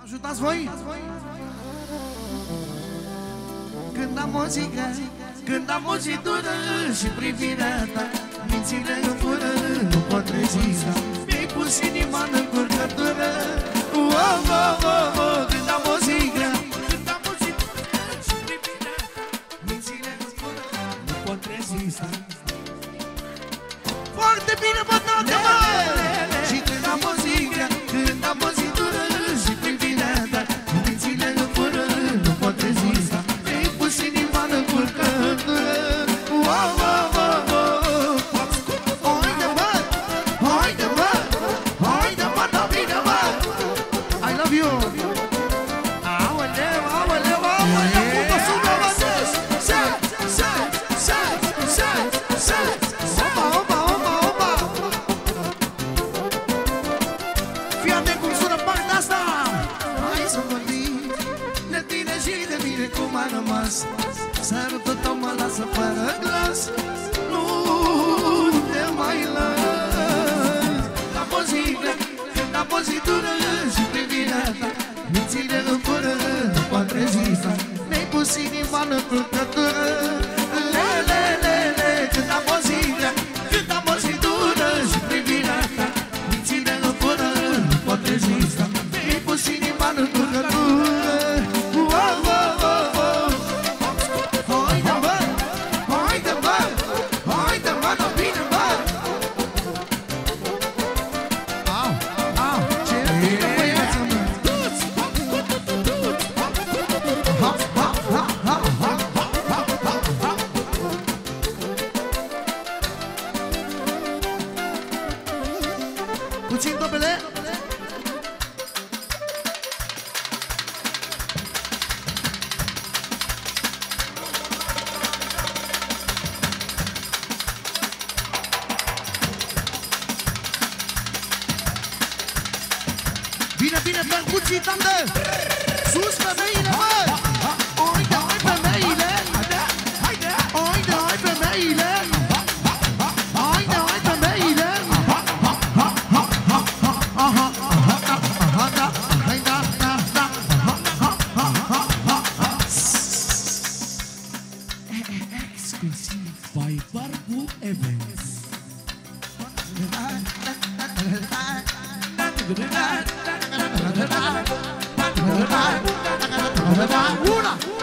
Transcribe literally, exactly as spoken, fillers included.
Ajutați voi? Când am o țică, când am o zitură și privirea ta, mințile în fură, nu pot rezista. Mi-ai pus inima în încurcătură. Oh, oh, oh, oh. Când am o țică, când am o zitură și privirea ta, mințile în fură, nu pot rezista. Foarte bine, bătate, mă! Și când am o țică, când am o zitură și privirea ta, mințile în fură, nu pot rezista. Mi-ai pus inima în încurcătură. Oh, oh, oh, oh. Haide, mă! Haide, mă! Haide, mă, da bine, mă! I love you! Aoleu, aoleu, aoleu! Cum o sună, mă, sus! Se, se, se, se, se! Opa, opa, opa, opa! Fii atent cum sună partea asta! Hai să vorbim de tine și de mine cum ai rămas. Sărutul tău mă lasă fără glas. Nu te mai las. Am o zi, când am o zi dură și privirea ta, mințile în fură, nu pot rezista. Mi-ai pus inima în încurcătură. Le, le, le, le. Când am o zi, când am o zi dură și privirea ta, mințile în fură, nu pot rezista. Mi-ai pus inima în încurcătură. Oh, oh, oh, oh. Haide, mă! Haide, mă! Haide, mă, da bine, mă! Au, au, ce bine, băieță, mă! Ha, ha, ha, ha, ha, ha, ha, ha. Puțin topele! Bine, bine, percuții, tandă! Sus, femeile, mă! Oide, oi, femeile! Oide, oi, femeile! Oide, oi, femeile! Exclusiv by Barbu Events. Una!